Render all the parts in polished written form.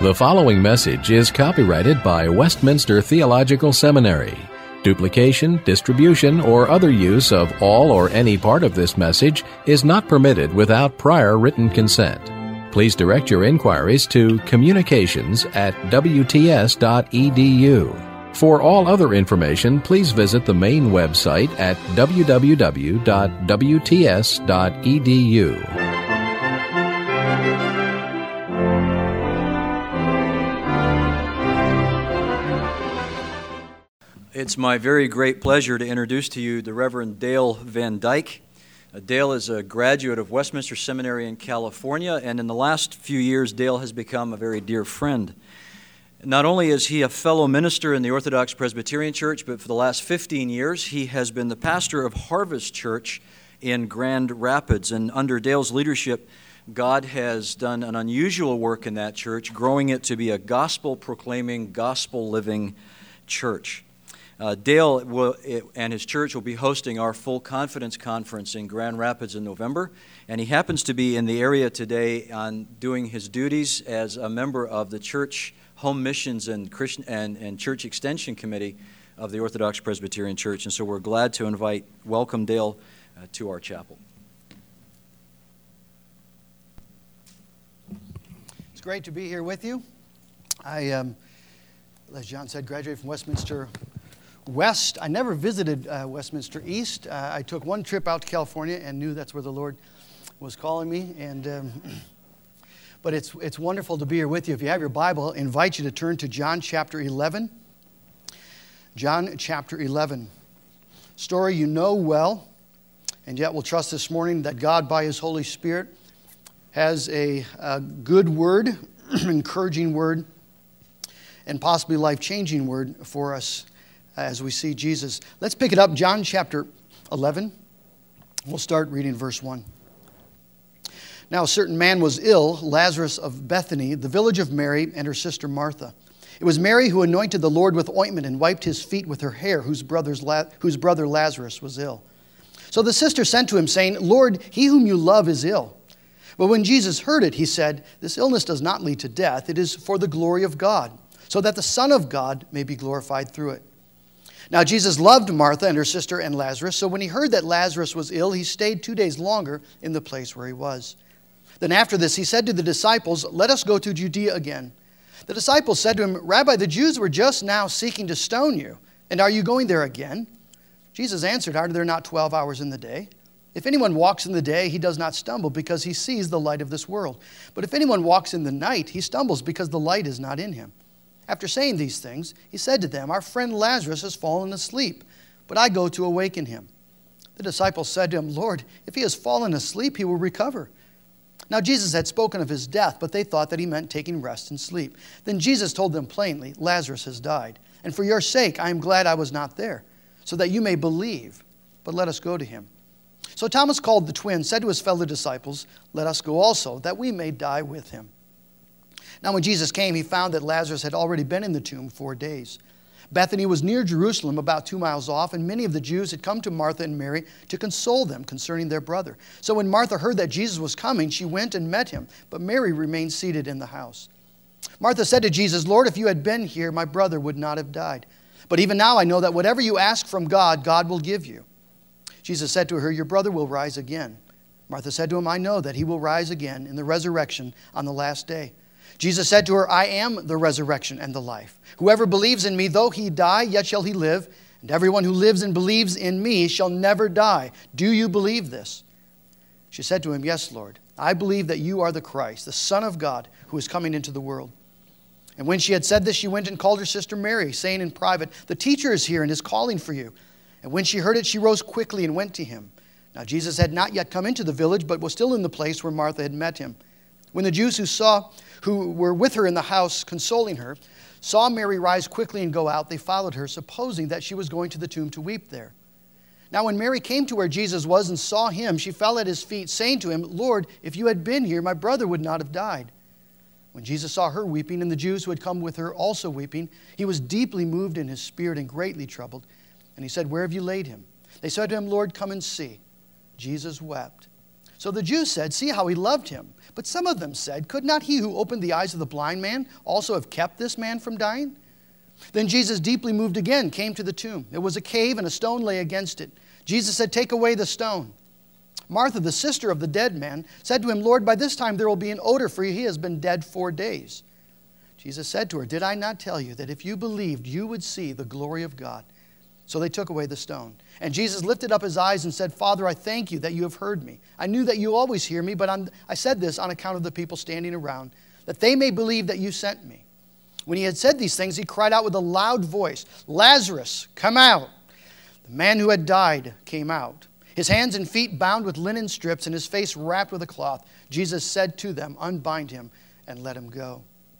The following message is copyrighted by Westminster Theological Seminary. Duplication, distribution, or other use of all or any part of this message is not permitted without prior written consent. Please direct your inquiries to communications@wts.edu. For all other information, please visit the main website at www.wts.edu. It's my very great pleasure to introduce to you the Reverend Dale Van Dyke. Dale is a graduate of Westminster Seminary in California, and in the last few years, Dale has become a very dear friend. Not only is he a fellow minister in the Orthodox Presbyterian Church, but for the last 15 years, he has been the pastor of Harvest Church in Grand Rapids. And under Dale's leadership, God has done an unusual work in that church, growing it to be a gospel-proclaiming, gospel-living church. Dale and his church will be hosting our Full Confidence Conference in Grand Rapids in November, and he happens to be in the area today on doing his duties as a member of the Church Home Missions and Church Extension Committee of the Orthodox Presbyterian Church, and so we're glad to welcome Dale to our chapel. It's great to be here with you. I, as John said, graduated from Westminster West. I never visited Westminster East. I took one trip out to California and knew that's where the Lord was calling me. But it's wonderful to be here with you. If you have your Bible, I invite you to turn to John chapter 11. John chapter 11. Story you know well, and yet we'll trust this morning that God, by His Holy Spirit, has a good word, encouraging word, and possibly life-changing word for us as we see Jesus. Let's pick it up, John chapter 11. We'll start reading verse 1. Now a certain man was ill, Lazarus of Bethany, the village of Mary and her sister Martha. It was Mary who anointed the Lord with ointment and wiped his feet with her hair, whose brother Lazarus was ill. So the sister sent to him, saying, Lord, he whom you love is ill. But when Jesus heard it, he said, This illness does not lead to death. It is for the glory of God, so that the Son of God may be glorified through it. Now Jesus loved Martha and her sister and Lazarus, so when he heard that Lazarus was ill, he stayed 2 days longer in the place where he was. Then after this he said to the disciples, Let us go to Judea again. The disciples said to him, Rabbi, the Jews were just now seeking to stone you, and are you going there again? Jesus answered, Are there not 12 hours in the day? If anyone walks in the day, he does not stumble, because he sees the light of this world. But if anyone walks in the night, he stumbles, because the light is not in him. After saying these things, he said to them, Our friend Lazarus has fallen asleep, but I go to awaken him. The disciples said to him, Lord, if he has fallen asleep, he will recover. Now Jesus had spoken of his death, but they thought that he meant taking rest and sleep. Then Jesus told them plainly, Lazarus has died, and for your sake I am glad I was not there, so that you may believe. But let us go to him. So Thomas, called the twin, said to his fellow disciples, Let us go also, that we may die with him. Now when Jesus came, he found that Lazarus had already been in the tomb 4 days. Bethany was near Jerusalem, about 2 miles off, and many of the Jews had come to Martha and Mary to console them concerning their brother. So when Martha heard that Jesus was coming, she went and met him, but Mary remained seated in the house. Martha said to Jesus, Lord, if you had been here, my brother would not have died. But even now I know that whatever you ask from God, God will give you. Jesus said to her, Your brother will rise again. Martha said to him, I know that he will rise again in the resurrection on the last day. Jesus said to her, I am the resurrection and the life. Whoever believes in me, though he die, yet shall he live. And everyone who lives and believes in me shall never die. Do you believe this? She said to him, Yes, Lord. I believe that you are the Christ, the Son of God, who is coming into the world. And when she had said this, she went and called her sister Mary, saying in private, The teacher is here and is calling for you. And when she heard it, she rose quickly and went to him. Now Jesus had not yet come into the village, but was still in the place where Martha had met him. When the Jews who were with her in the house consoling her, saw Mary rise quickly and go out, they followed her, supposing that she was going to the tomb to weep there. Now when Mary came to where Jesus was and saw him, she fell at his feet, saying to him, Lord, if you had been here, my brother would not have died. When Jesus saw her weeping, and the Jews who had come with her also weeping, he was deeply moved in his spirit and greatly troubled. And he said, Where have you laid him? They said to him, Lord, come and see. Jesus wept. So the Jews said, "See how he loved him." But some of them said, "Could not he who opened the eyes of the blind man also have kept this man from dying?" Then Jesus, deeply moved again, came to the tomb. It was a cave, and a stone lay against it. Jesus said, "Take away the stone." Martha, the sister of the dead man, said to him, "Lord, by this time there will be an odor, for he has been dead 4 days." Jesus said to her, "Did I not tell you that if you believed, you would see the glory of God?" So they took away the stone. And Jesus lifted up his eyes and said, "Father, I thank you that you have heard me. I knew that you always hear me, but I said this on account of the people standing around, that they may believe that you sent me." When he had said these things, he cried out with a loud voice, "Lazarus, come out!" The man who had died came out, his hands and feet bound with linen strips and his face wrapped with a cloth. Jesus said to them, "Unbind him and let him go."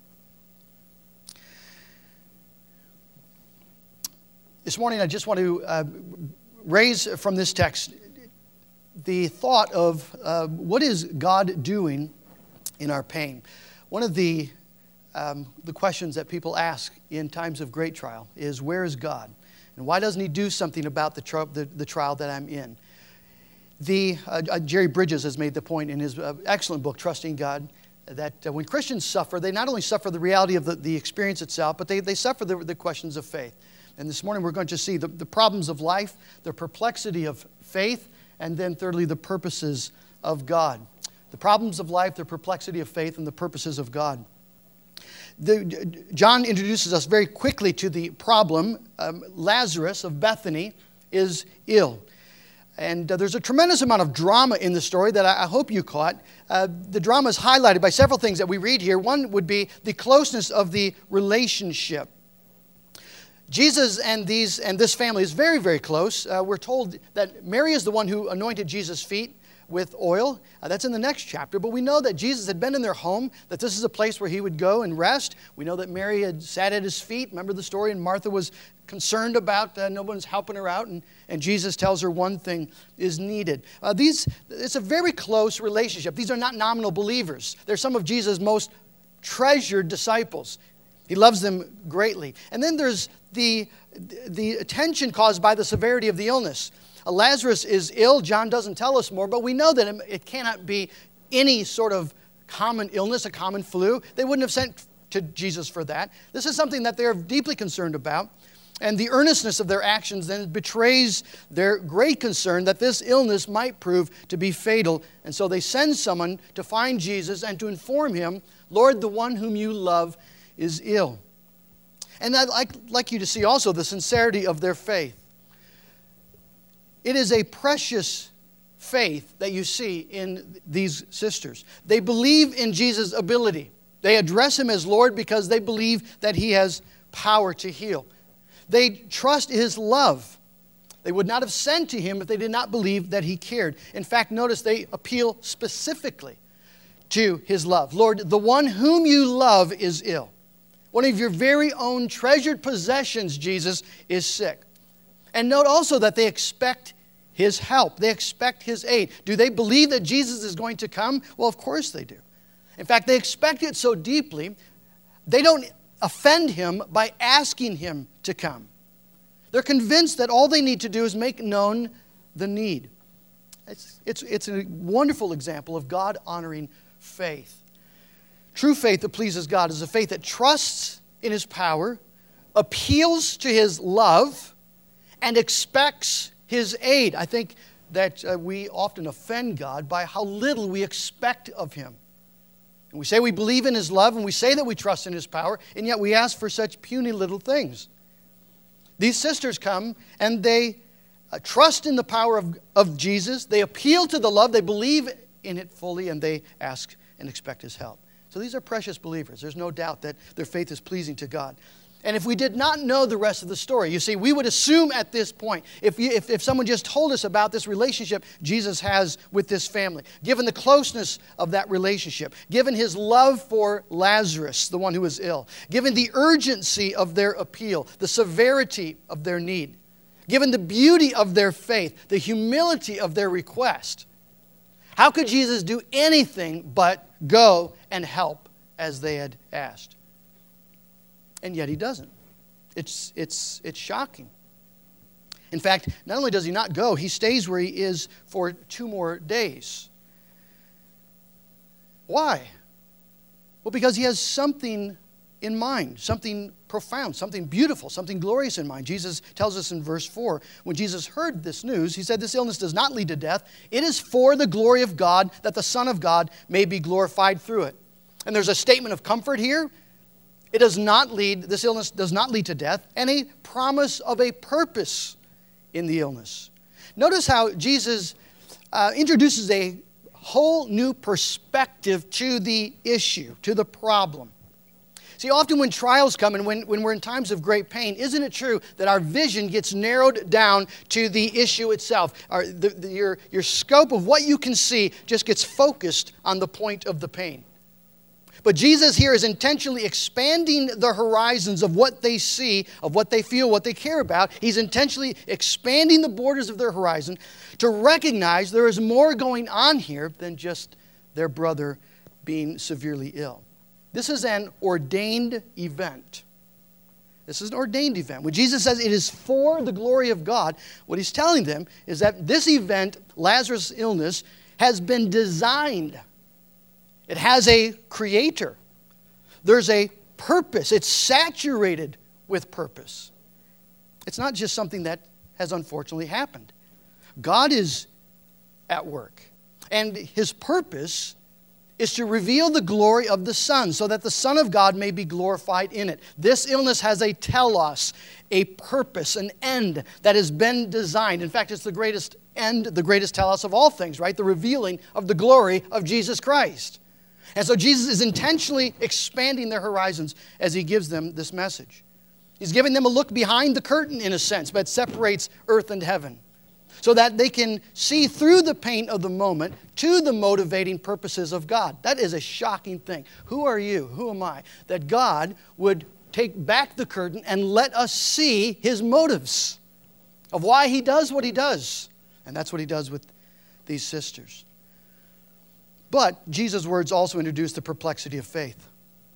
This morning I just want to raise from this text the thought of what is God doing in our pain. One of the questions that people ask in times of great trial is, where is God? And why doesn't he do something about the trial that I'm in? Jerry Bridges has made the point in his excellent book, Trusting God, that when Christians suffer, they not only suffer the reality of the experience itself, but they suffer the questions of faith. And this morning we're going to see the problems of life, the perplexity of faith, and then thirdly, the purposes of God. The problems of life, the perplexity of faith, and the purposes of God. John introduces us very quickly to the problem. Lazarus of Bethany is ill. And there's a tremendous amount of drama in the story that I hope you caught. The drama is highlighted by several things that we read here. One would be the closeness of the relationship. Jesus and this family is very, very close. We're told that Mary is the one who anointed Jesus' feet with oil. That's in the next chapter. But we know that Jesus had been in their home, that this is a place where he would go and rest. We know that Mary had sat at his feet. Remember the story? And Martha was concerned about no one's helping her out. And Jesus tells her one thing is needed. It's a very close relationship. These are not nominal believers. They're some of Jesus' most treasured disciples. He loves them greatly. And then there's the tension caused by the severity of the illness. Lazarus is ill. John doesn't tell us more, but we know that it cannot be any sort of common illness, a common flu. They wouldn't have sent to Jesus for that. This is something that they're deeply concerned about. And the earnestness of their actions then betrays their great concern that this illness might prove to be fatal. And so they send someone to find Jesus and to inform him, "Lord, the one whom you love is ill." And I'd like you to see also the sincerity of their faith. It is a precious faith that you see in these sisters. They believe in Jesus' ability. They address him as Lord because they believe that he has power to heal. They trust his love. They would not have sent to him if they did not believe that he cared. In fact, notice they appeal specifically to his love. "Lord, the one whom you love is ill." One of your very own treasured possessions, Jesus, is sick. And note also that they expect his help. They expect his aid. Do they believe that Jesus is going to come? Well, of course they do. In fact, they expect it so deeply, they don't offend him by asking him to come. They're convinced that all they need to do is make known the need. It's a wonderful example of God-honoring faith. True faith that pleases God is a faith that trusts in his power, appeals to his love, and expects his aid. I think that we often offend God by how little we expect of him. And we say we believe in his love, and we say that we trust in his power, and yet we ask for such puny little things. These sisters come, and they trust in the power of Jesus. They appeal to the love. They believe in it fully, and they ask and expect his help. So these are precious believers. There's no doubt that their faith is pleasing to God. And if we did not know the rest of the story, you see, we would assume at this point, if someone just told us about this relationship Jesus has with this family, given the closeness of that relationship, given his love for Lazarus, the one who is ill, given the urgency of their appeal, the severity of their need, given the beauty of their faith, the humility of their request, how could Jesus do anything but go and help as they had asked? And yet he doesn't. It's shocking. In fact, not only does he not go, he stays where he is for 2 more days. Why? Well, because he has something in mind, something profound, something beautiful, something glorious in mind. Jesus tells us in verse 4, when Jesus heard this news, he said, "This illness does not lead to death. It is for the glory of God, that the Son of God may be glorified through it." And there's a statement of comfort here. This illness does not lead to death, and a promise of a purpose in the illness. Notice how Jesus introduces a whole new perspective to the issue, to the problem. See, often when trials come and when we're in times of great pain, isn't it true that our vision gets narrowed down to the issue itself? Your scope of what you can see just gets focused on the point of the pain. But Jesus here is intentionally expanding the horizons of what they see, of what they feel, what they care about. He's intentionally expanding the borders of their horizon to recognize there is more going on here than just their brother being severely ill. This is an ordained event. This is an ordained event. When Jesus says it is for the glory of God, what he's telling them is that this event, Lazarus' illness, has been designed. It has a creator. There's a purpose. It's saturated with purpose. It's not just something that has unfortunately happened. God is at work. And his purpose is to reveal the glory of the Son, so that the Son of God may be glorified in it. This illness has a telos, a purpose, an end that has been designed. In fact, it's the greatest end, the greatest telos of all things, right? The revealing of the glory of Jesus Christ. And so Jesus is intentionally expanding their horizons as he gives them this message. He's giving them a look behind the curtain, in a sense, that separates earth and heaven, so that they can see through the pain of the moment to the motivating purposes of God. That is a shocking thing. Who are you? Who am I? That God would take back the curtain and let us see his motives of why he does what he does. And that's what he does with these sisters. But Jesus' words also introduce the perplexity of faith.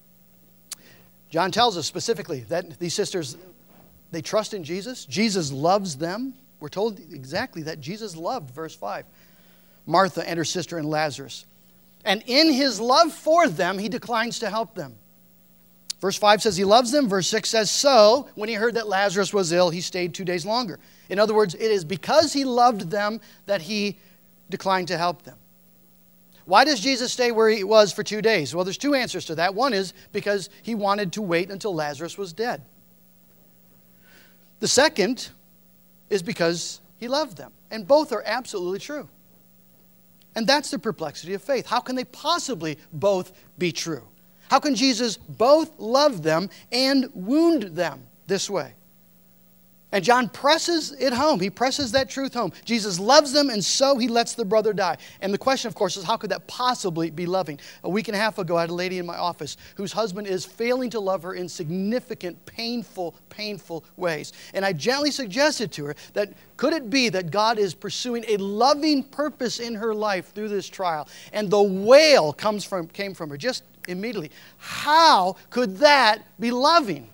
John tells us specifically that these sisters, they trust in Jesus. Jesus loves them. We're told exactly that Jesus loved, verse 5, Martha and her sister and Lazarus. And in his love for them, he declines to help them. Verse 5 says he loves them. Verse 6 says, so when he heard that Lazarus was ill, he stayed 2 days longer. In other words, it is because he loved them that he declined to help them. Why does Jesus stay where he was for 2 days? Well, there's two answers to that. One is because he wanted to wait until Lazarus was dead. The second is because he loved them. And both are absolutely true. And that's the perplexity of faith. How can they possibly both be true? How can Jesus both love them and wound them this way? And John presses it home. He presses that truth home. Jesus loves them, and so he lets the brother die. And the question, of course, is how could that possibly be loving? A week and a half ago, I had a lady in my office whose husband is failing to love her in significant, painful ways. And I gently suggested to her that could it be that God is pursuing a loving purpose in her life through this trial? And the wail came from her just immediately. How could that be loving?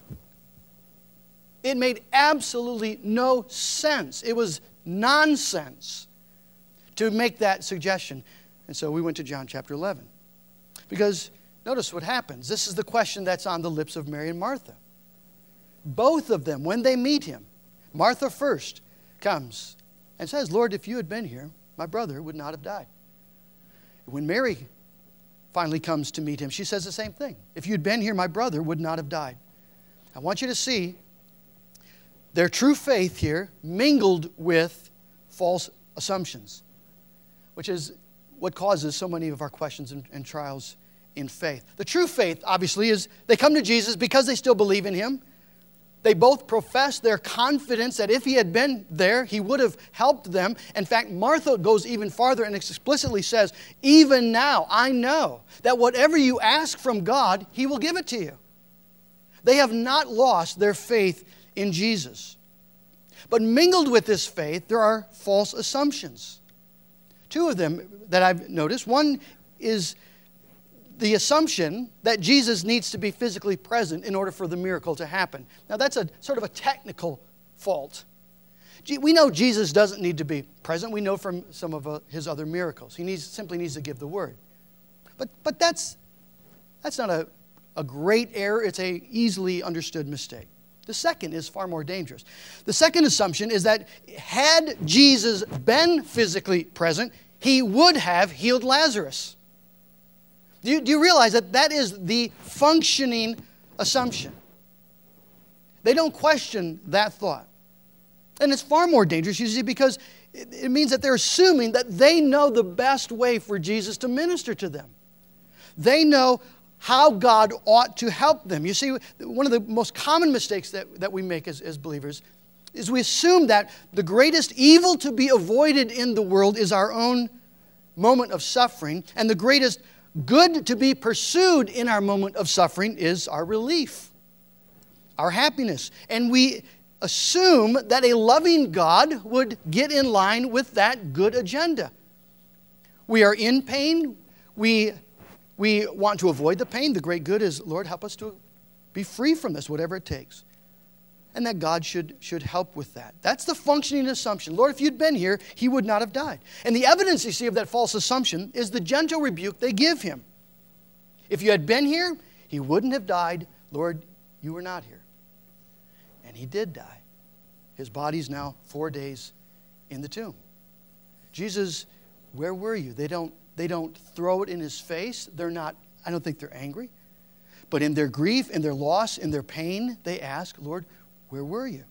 It made absolutely no sense. It was nonsense to make that suggestion. And so we went to John chapter 11. Because notice what happens. This is the question that's on the lips of Mary and Martha. Both of them, when they meet him, Martha first comes and says, Lord, if you had been here, my brother would not have died. When Mary finally comes to meet him, she says the same thing. If you'd been here, my brother would not have died. I want you to see their true faith here mingled with false assumptions, which is what causes so many of our questions and trials in faith. The true faith, obviously, is they come to Jesus because they still believe in him. They both profess their confidence that if he had been there, he would have helped them. In fact, Martha goes even farther and explicitly says, even now I know that whatever you ask from God, he will give it to you. They have not lost their faith in Jesus. But mingled with this faith, there are false assumptions. Two of them that I've noticed. One is the assumption that Jesus needs to be physically present in order for the miracle to happen. Now that's a sort of a technical fault. We know Jesus doesn't need to be present. We know from some of his other miracles. He simply needs to give the word. But that's not a great error. It's a easily understood mistake. The second is far more dangerous. The second assumption is that had Jesus been physically present, he would have healed Lazarus. Do you realize that is the functioning assumption? They don't question that thought. And it's far more dangerous, you see, because it means that they're assuming that they know the best way for Jesus to minister to them. They know how God ought to help them. You see, one of the most common mistakes that we make as believers is we assume that the greatest evil to be avoided in the world is our own moment of suffering, and the greatest good to be pursued in our moment of suffering is our relief, our happiness. And we assume that a loving God would get in line with that good agenda. We are in pain. We want to avoid the pain. The great good is, Lord, help us to be free from this, whatever it takes. And that God should help with that. That's the functioning assumption. Lord, if you'd been here, he would not have died. And the evidence you see of that false assumption is the gentle rebuke they give him. If you had been here, he wouldn't have died. Lord, you were not here. And he did die. His body's now 4 days in the tomb. Jesus, where were you? They don't throw it in his face. They're not, I don't think they're angry. But in their grief, in their loss, in their pain, they ask, Lord, where were you?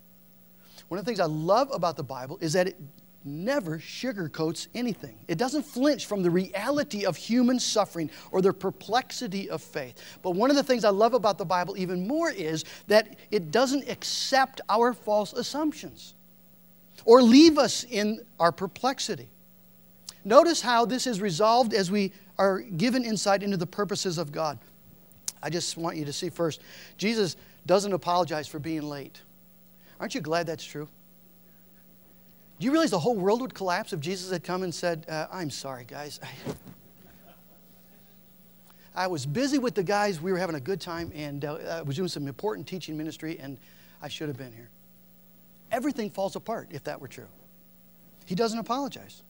One of the things I love about the Bible is that it never sugarcoats anything. It doesn't flinch from the reality of human suffering or the perplexity of faith. But one of the things I love about the Bible even more is that it doesn't accept our false assumptions or leave us in our perplexity. Notice how this is resolved as we are given insight into the purposes of God. I just want you to see first, Jesus doesn't apologize for being late. Aren't you glad that's true? Do you realize the whole world would collapse if Jesus had come and said, I'm sorry, guys. I was busy with the guys. We were having a good time, and I was doing some important teaching ministry, and I should have been here. Everything falls apart if that were true. He doesn't apologize.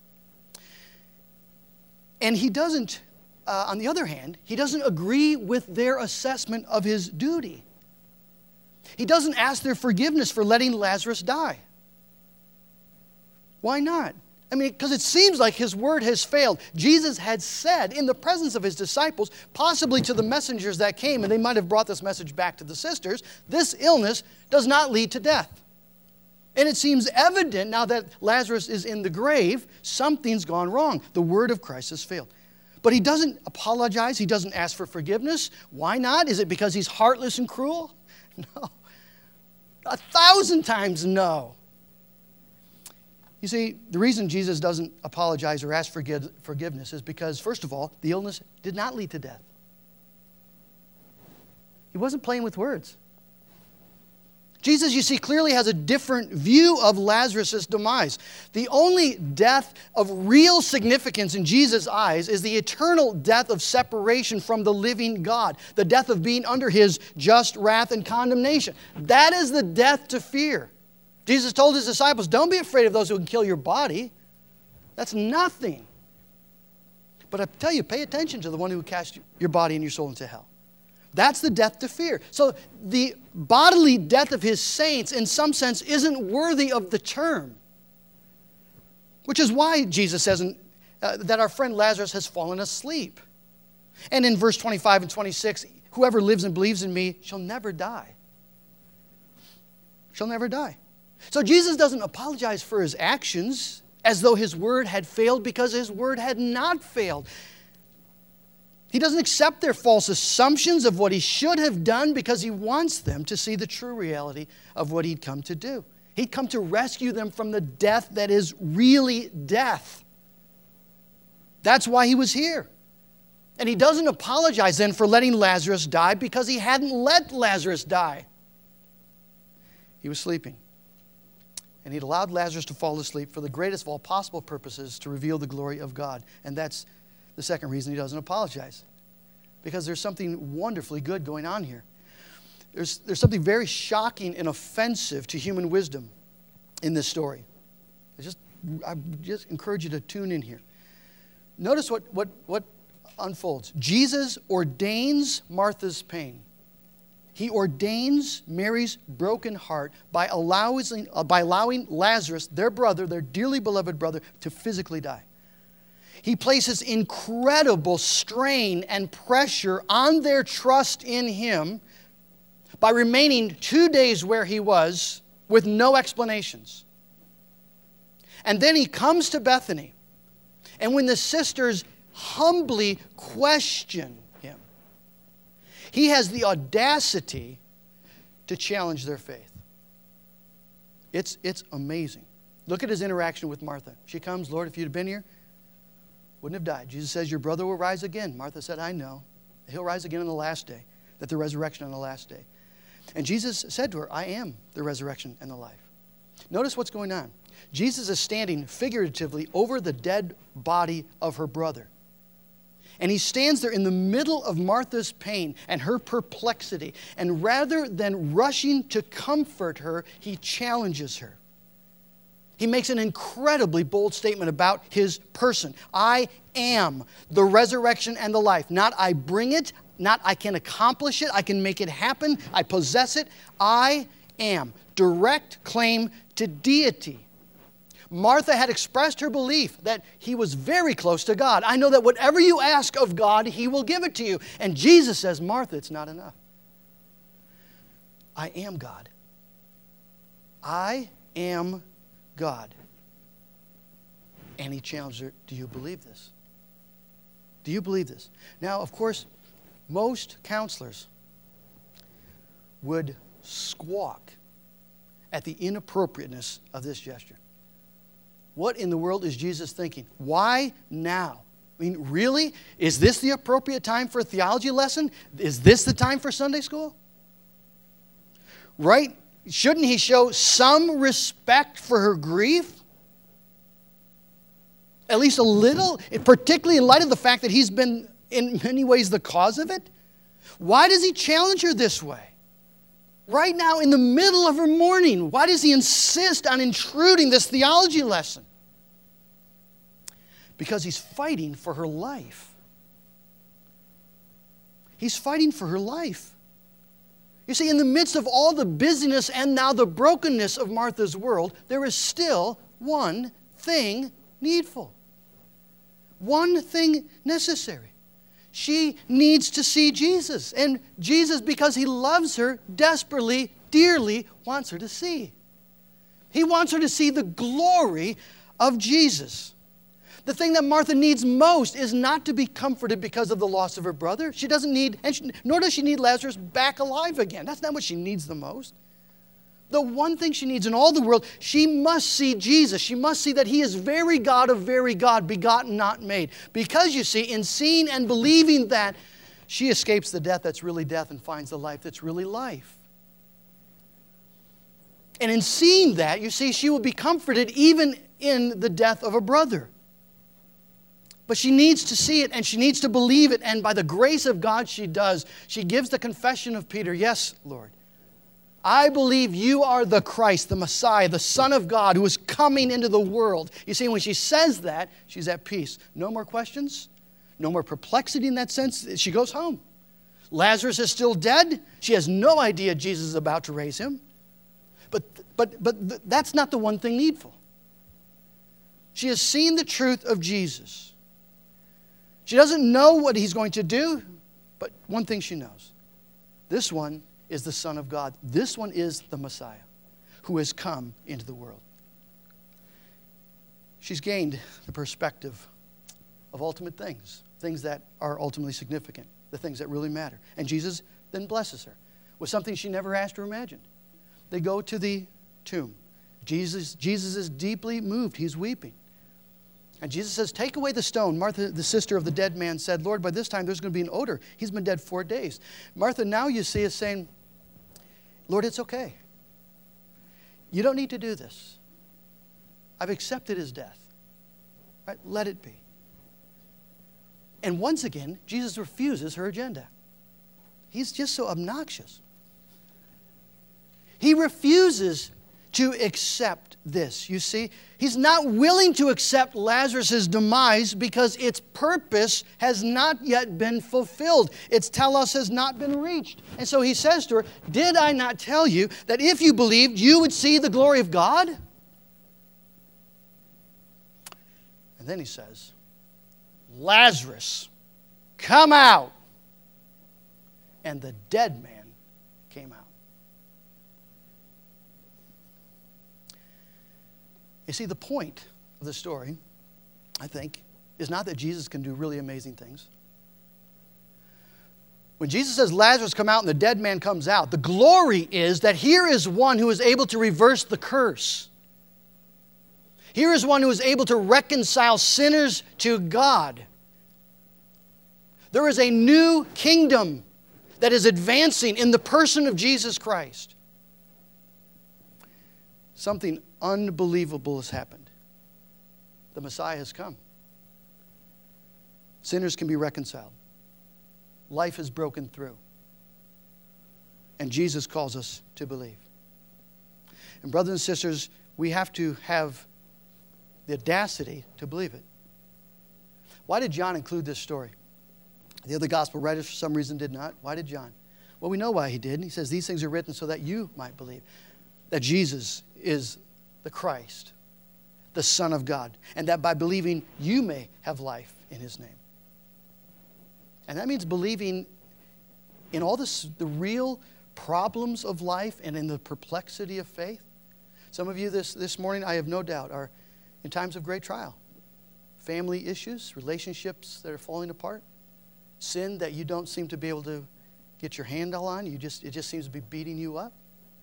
And he doesn't, on the other hand, he doesn't agree with their assessment of his duty. He doesn't ask their forgiveness for letting Lazarus die. Why not? I mean, because it seems like his word has failed. Jesus had said in the presence of his disciples, possibly to the messengers that came, and they might have brought this message back to the sisters, this illness does not lead to death. And it seems evident now that Lazarus is in the grave, something's gone wrong. The word of Christ has failed. But he doesn't apologize. He doesn't ask for forgiveness. Why not? Is it because he's heartless and cruel? No. 1,000 times no. You see, the reason Jesus doesn't apologize or ask for forgiveness is because, first of all, the illness did not lead to death. He wasn't playing with words. Jesus, you see, clearly has a different view of Lazarus' demise. The only death of real significance in Jesus' eyes is the eternal death of separation from the living God, the death of being under his just wrath and condemnation. That is the death to fear. Jesus told his disciples, don't be afraid of those who can kill your body. That's nothing. But I tell you, pay attention to the one who cast your body and your soul into hell. That's the death to fear. So the bodily death of his saints, in some sense, isn't worthy of the term. Which is why Jesus says that our friend Lazarus has fallen asleep. And in verse 25 and 26, whoever lives and believes in me shall never die. Shall never die. So Jesus doesn't apologize for his actions as though his word had failed, because his word had not failed. He doesn't accept their false assumptions of what he should have done because he wants them to see the true reality of what he'd come to do. He'd come to rescue them from the death that is really death. That's why he was here. And he doesn't apologize then for letting Lazarus die because he hadn't let Lazarus die. He was sleeping. And he'd allowed Lazarus to fall asleep for the greatest of all possible purposes, to reveal the glory of God. And that's the second reason he doesn't apologize. Because there's something wonderfully good going on here. There's something very shocking and offensive to human wisdom in this story. I just encourage you to tune in here. Notice what unfolds. Jesus ordains Martha's pain. He ordains Mary's broken heart by allowing Lazarus, their brother, their dearly beloved brother, to physically die. He places incredible strain and pressure on their trust in Him by remaining 2 days where He was with no explanations. And then He comes to Bethany. And when the sisters humbly question Him, He has the audacity to challenge their faith. It's amazing. Look at His interaction with Martha. She comes, Lord, if you'd have been here, wouldn't have died. Jesus says, your brother will rise again. Martha said, I know. He'll rise again on the last day, that the resurrection on the last day. And Jesus said to her, I am the resurrection and the life. Notice what's going on. Jesus is standing figuratively over the dead body of her brother. And He stands there in the middle of Martha's pain and her perplexity. And rather than rushing to comfort her, He challenges her. He makes an incredibly bold statement about His person. I am the resurrection and the life. Not I bring it, not I can accomplish it, I can make it happen, I possess it. I am. Direct claim to deity. Martha had expressed her belief that He was very close to God. I know that whatever you ask of God, He will give it to you. And Jesus says, Martha, it's not enough. I am God. I am God. And He challenged her, do you believe this? Do you believe this? Now, of course, most counselors would squawk at the inappropriateness of this gesture. What in the world is Jesus thinking? Why now? I mean, really? Is this the appropriate time for a theology lesson? Is this the time for Sunday school? Right? Shouldn't He show some respect for her grief? At least a little, particularly in light of the fact that He's been in many ways the cause of it? Why does He challenge her this way? Right now, in the middle of her mourning, why does He insist on intruding this theology lesson? Because He's fighting for her life. He's fighting for her life. You see, in the midst of all the busyness and now the brokenness of Martha's world, there is still one thing needful. One thing necessary. She needs to see Jesus. And Jesus, because He loves her desperately, dearly, wants her to see. He wants her to see the glory of Jesus. The thing that Martha needs most is not to be comforted because of the loss of her brother. She doesn't need, nor does she need Lazarus back alive again. That's not what she needs the most. The one thing she needs in all the world, she must see Jesus. She must see that He is very God of very God, begotten, not made. Because, you see, in seeing and believing that, she escapes the death that's really death and finds the life that's really life. And in seeing that, you see, she will be comforted even in the death of a brother. But she needs to see it and she needs to believe it. And by the grace of God, she does. She gives the confession of Peter, yes, Lord. I believe You are the Christ, the Messiah, the Son of God who is coming into the world. You see, when she says that, she's at peace. No more questions, no more perplexity in that sense. She goes home. Lazarus is still dead. She has no idea Jesus is about to raise him. But that's not the one thing needful. She has seen the truth of Jesus. She doesn't know what He's going to do, but one thing she knows. This one is the Son of God. This one is the Messiah who has come into the world. She's gained the perspective of ultimate things, things that are ultimately significant, the things that really matter. And Jesus then blesses her with something she never asked or imagined. They go to the tomb. Jesus is deeply moved. He's weeping. And Jesus says, take away the stone. Martha, the sister of the dead man, said, Lord, by this time there's going to be an odor. He's been dead 4 days. Martha now, you see, is saying, Lord, it's okay. You don't need to do this. I've accepted His death. Right? Let it be. And once again, Jesus refuses her agenda. He's just so obnoxious. He refuses to accept this. You see, he's not willing to accept Lazarus' demise because its purpose has not yet been fulfilled. Its telos has not been reached. And so he says to her, did I not tell you that if you believed, you would see the glory of God? And then he says, Lazarus, come out. And the dead man came out. You see, the point of the story, I think, is not that Jesus can do really amazing things. When Jesus says, Lazarus, come out, and the dead man comes out, the glory is that here is one who is able to reverse the curse. Here is one who is able to reconcile sinners to God. There is a new kingdom that is advancing in the person of Jesus Christ. Something unbelievable has happened. The Messiah has come. Sinners can be reconciled. Life is broken through. And Jesus calls us to believe. And brothers and sisters, we have to have the audacity to believe it. Why did John include this story? The other gospel writers, for some reason, did not. Why did John? Well, we know why he did. He says, these things are written so that you might believe that Jesus is the Christ, the Son of God, and that by believing you may have life in His name. And that means believing in all the real problems of life and in the perplexity of faith. Some of you this morning, I have no doubt, are in times of great trial. Family issues, relationships that are falling apart, sin that you don't seem to be able to get your handle on. It just seems to be beating you up.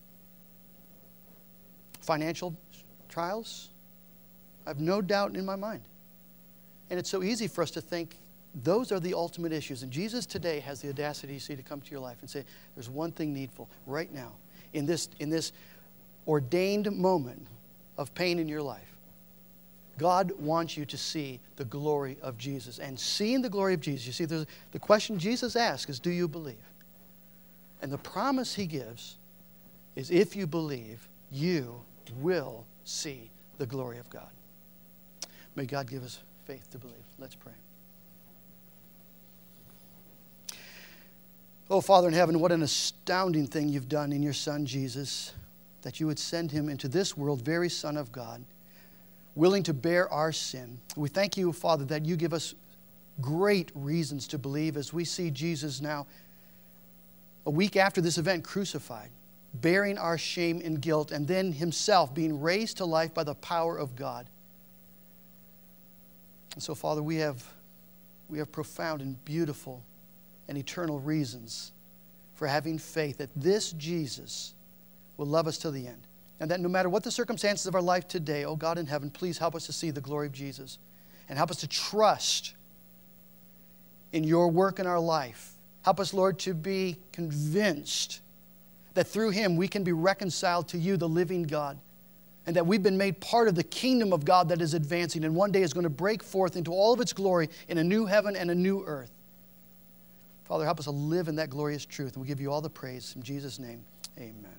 Financial trials. I have no doubt in my mind. And it's so easy for us to think those are the ultimate issues. And Jesus today has the audacity, you see, to come to your life and say, there's one thing needful right now in this ordained moment of pain in your life. God wants you to see the glory of Jesus. And seeing the glory of Jesus, you see, the question Jesus asks is, do you believe? And the promise He gives is, if you believe, you will see the glory of God. May God give us faith to believe. Let's pray. Oh, Father in heaven, what an astounding thing you've done in your Son, Jesus, that you would send Him into this world, very Son of God, willing to bear our sin. We thank you, Father, that you give us great reasons to believe as we see Jesus now, a week after this event, crucified, bearing our shame and guilt, and then Himself being raised to life by the power of God. And so, Father, we have profound and beautiful and eternal reasons for having faith that this Jesus will love us till the end. And that no matter what the circumstances of our life today, oh God in heaven, please help us to see the glory of Jesus. And help us to trust in your work in our life. Help us, Lord, to be convinced that through Him we can be reconciled to you, the living God. And that we've been made part of the kingdom of God that is advancing and one day is going to break forth into all of its glory in a new heaven and a new earth. Father, help us to live in that glorious truth. And we give you all the praise. In Jesus' name, amen.